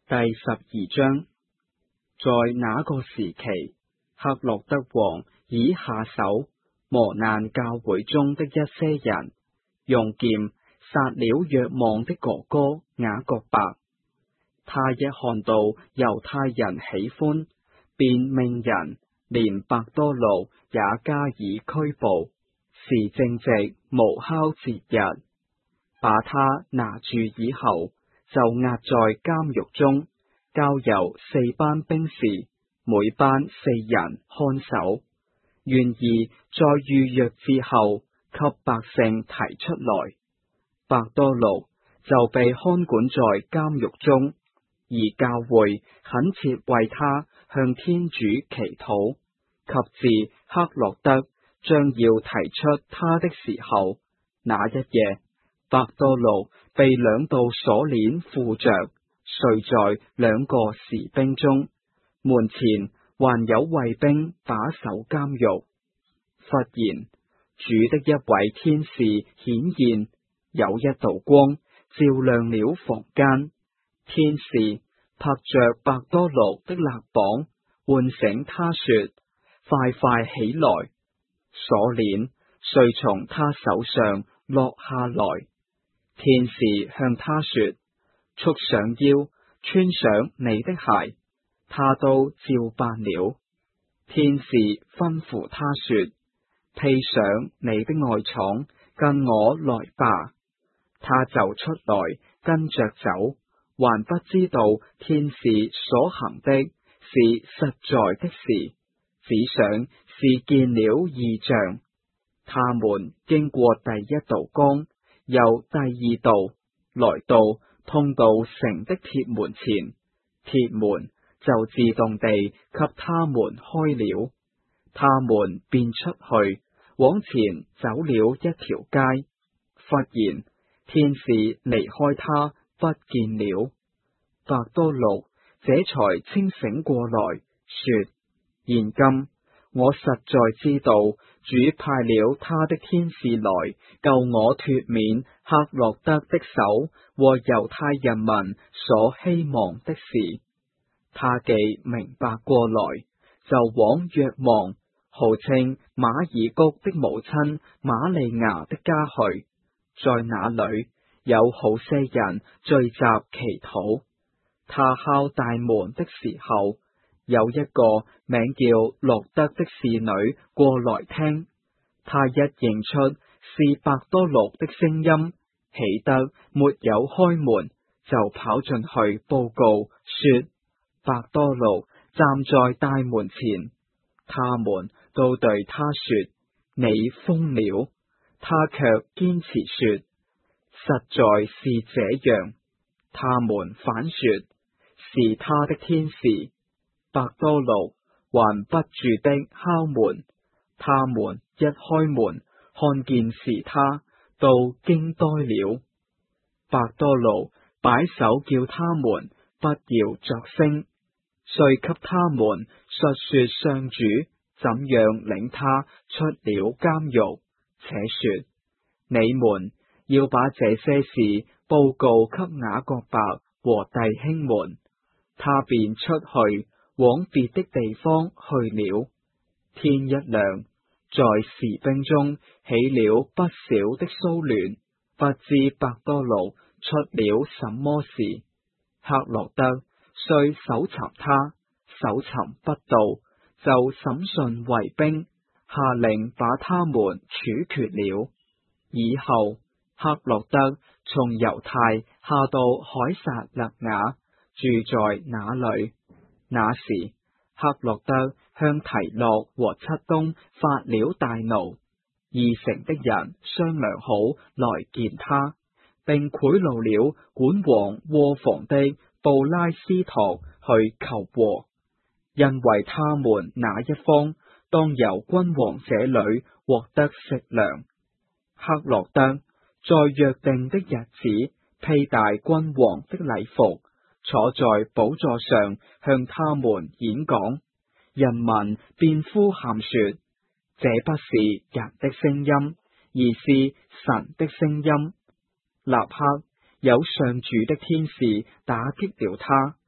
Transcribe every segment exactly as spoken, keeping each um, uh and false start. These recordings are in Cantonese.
第十二章。在那個時期，黑落德王已下手磨難教會中的一些人，用劍殺了若望的哥哥雅各伯。他一看到猶太人喜歡，便命人連伯多祿也加以拘捕，是正值無酵節日。把他拿住以後，就押在監獄中，交由四班兵士，每班四人看守，願意在逾越節後給百姓提出來。伯多祿就被看管在監獄中，而教會懇切為他向天主祈禱。及至黑落德將要提出他的時候，那一夜，伯多祿被兩道鎖鏈附着，睡在兩個士兵中，門前還有衛兵把守監獄。忽然，主的一位天使顯現，有一道光照亮了房間。天使拍着伯多祿的肋膀，喚醒他說：快快起來！鎖鏈遂從他手上落下來。天使向他說：束上腰，穿上你的鞋。他都照辦了。天使吩咐他說：披上你的外氅，跟我來吧。他就出來跟着走，還不知道天使所行的是實在的事，只想是見了異象。他們經過第一道光，又第二道，來到通到城的鐵門前，鐵門就自動地給他們開了。他們便出去，往前走了一條街。忽然，天使離開他，不見了。伯多祿這才清醒過來，說：現今我實在知道主派了他的天使來救我脫免黑落德的手和猶太人民所希望的事。他既明白過來，就往若望，號稱馬爾谷的母親瑪利亞的家去，在那裏有好些人聚集祈禱。他敲大門的時候，有一個名叫洛德的侍女過來聽。他一認出是伯多祿的聲音，喜得沒有開門，就跑進去報告說：伯多祿站在大門前。他們都對他說：你瘋了。他卻堅持說：實在是這樣。他們反說：是他的天使。伯多祿還不住的敲門，他們一開門，看見是他，都驚呆了。伯多祿擺手叫他們不要作聲，遂給他們述說上主怎樣領他出了監獄，且說：你們要把這些事報告給雅各伯和弟兄們。他便出去往別的地方去了。天一亮，在士兵中起了不小的騷亂，不知伯多祿出了什麼事。黑落德遂搜尋他，搜尋不到，就審訊衛兵，下令把他們處決了。以後，黑落德從猶太下到凱撒勒雅，住在那裏。那時，黑落德向提洛和漆冬發了大怒，二城的人商量好來見他，並賄賂了管王窩房的布拉斯托去求和，因為他們那一方當由君王這裏獲得食糧。黑落德在約定的日子披戴君王的禮服，坐在寶座上向他們演講。人民便呼喊說：這不是人的聲音，而是神的聲音。立刻有上主的天使打擊了他，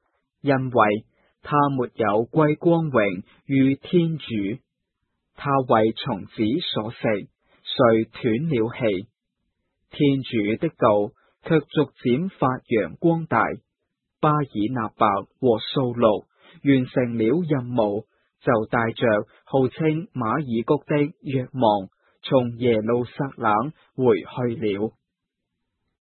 因為他沒有歸光榮於天主。他為蟲子所食，遂斷了氣。天主的道卻逐漸發揚光大。巴爾納伯和掃祿完成了任務，就帶着號稱馬爾谷的若望，從耶路撒冷回去了。